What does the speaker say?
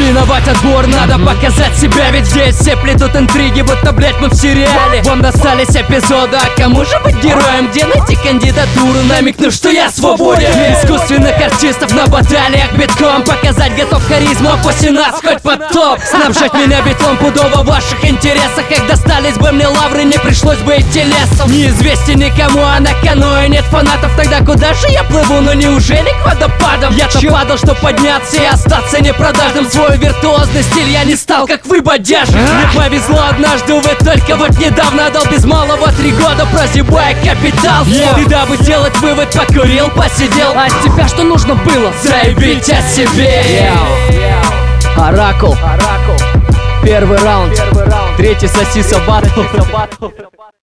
Миновать отбор, надо показать себя. Ведь здесь все плетут интриги, будто, блять, мы в сериале. Вам достались эпизоды, а кому же быть героем? Где найти кандидатуру? Намекну, что я свободен. Искусственных артистов на баталиях битком. Показать готов харизму, а после нас хоть потоп. Снабжать меня битлом пудово в ваших интересах. Как достались бы мне лавры, не пришлось бы идти лесом. Неизвестен никому, а на каное нет фанатов. Тогда куда же я плыву? Ну неужели к водопадам? Я-то падал, чтоб подняться и остаться непродажным. Свой виртуозный стиль я не стал, как вы, бодяжи. Мне повезло однажды, увы, только вот недавно дал без малого 3 года, прозябая капитал. И дабы сделать вывод, покурил, посидел. А от тебя что нужно было? Заявить о себе. Оракул. Первый раунд. Третий сосиса батл.